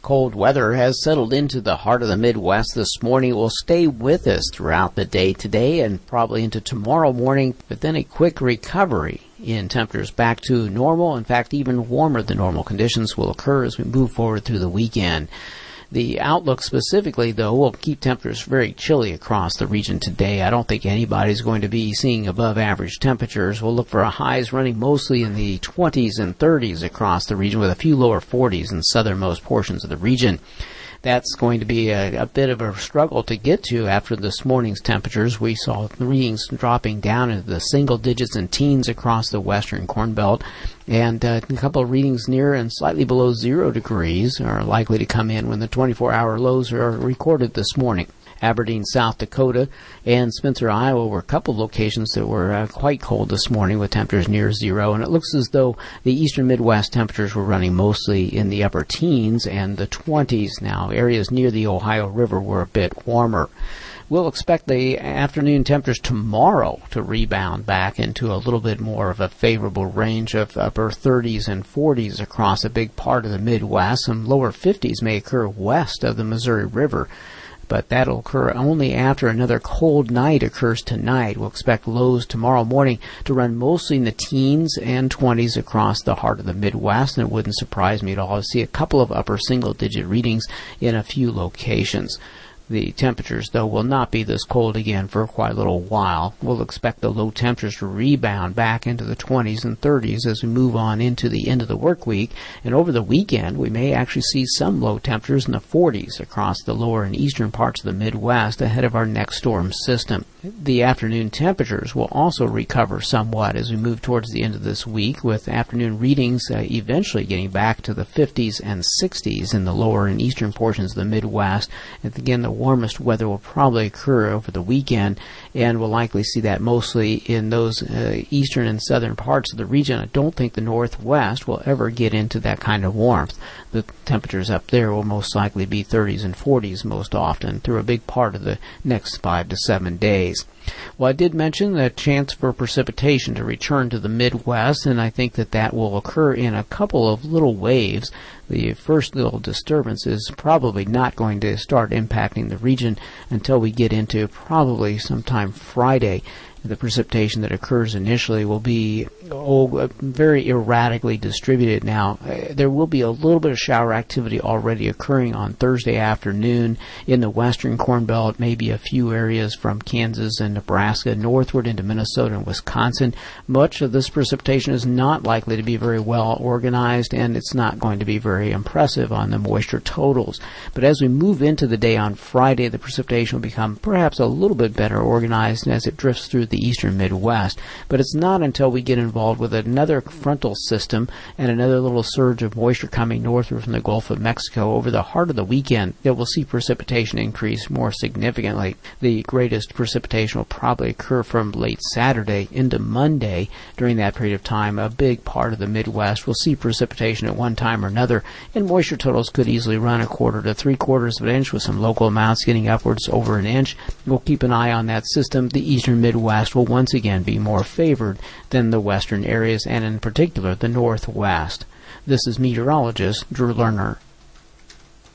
Cold weather has settled into the heart of the Midwest this morning. It will stay with us throughout the day today and probably into tomorrow morning, but then a quick recovery in temperatures back to normal. In fact, even warmer than normal conditions will occur as we move forward through the weekend. The outlook specifically, though, will keep temperatures very chilly across the region today. I don't think anybody's going to be seeing above average temperatures. We'll look for highs running mostly in the 20s and 30s across the region with a few lower 40s in southernmost portions of the region. That's going to be a bit of a struggle to get to after this morning's temperatures. We saw readings dropping down into the single digits and teens across the western Corn Belt, and a couple of readings near and slightly below 0 degrees are likely to come in when the 24-hour lows are recorded this morning. Aberdeen, South Dakota, and Spencer, Iowa were a couple of locations that were quite cold this morning with temperatures near 0, and it looks as though the eastern Midwest temperatures were running mostly in the upper teens and the 20s now. Areas near the Ohio River were a bit warmer. We'll expect the afternoon temperatures tomorrow to rebound back into a little bit more of a favorable range of upper 30s and 40s across a big part of the Midwest. Some lower 50s may occur west of the Missouri River, but that'll occur only after another cold night occurs tonight. We'll expect lows tomorrow morning to run mostly in the teens and 20s across the heart of the Midwest, and it wouldn't surprise me at all to see a couple of upper single-digit readings in a few locations. The temperatures, though, will not be this cold again for quite a little while. We'll expect the low temperatures to rebound back into the 20s and 30s as we move on into the end of the work week. And over the weekend, we may actually see some low temperatures in the 40s across the lower and eastern parts of the Midwest ahead of our next storm system. The afternoon temperatures will also recover somewhat as we move towards the end of this week, with afternoon readings eventually getting back to the 50s and 60s in the lower and eastern portions of the Midwest. And again, the warmest weather will probably occur over the weekend, and we'll likely see that mostly in those eastern and southern parts of the region. I don't think the Northwest will ever get into that kind of warmth. The temperatures up there will most likely be 30s and 40s most often through a big part of the next 5 to 7 days. Well, I did mention the chance for precipitation to return to the Midwest, and I think that will occur in a couple of little waves. The first little disturbance is probably not going to start impacting the region until we get into probably sometime Friday. The precipitation that occurs initially will be very erratically distributed. Now, there will be a little bit of shower activity already occurring on Thursday afternoon in the western Corn Belt, maybe a few areas from Kansas and Nebraska northward into Minnesota and Wisconsin. Much of this precipitation is not likely to be very well organized, and it's not going to be very impressive on the moisture totals. But as we move into the day on Friday, the precipitation will become perhaps a little bit better organized as it drifts through the eastern Midwest. But it's not until we get involved with another frontal system and another little surge of moisture coming northward from the Gulf of Mexico over the heart of the weekend that we'll see precipitation increase more significantly. The greatest precipitation will probably occur from late Saturday into Monday. During that period of time, a big part of the Midwest will see precipitation at one time or another, and moisture totals could easily run 1/4 to 3/4 of an inch, with some local amounts getting upwards over an inch. We'll keep an eye on that system. The eastern Midwest will once again be more favored than the western areas, and in particular the Northwest. This is meteorologist Drew Lerner.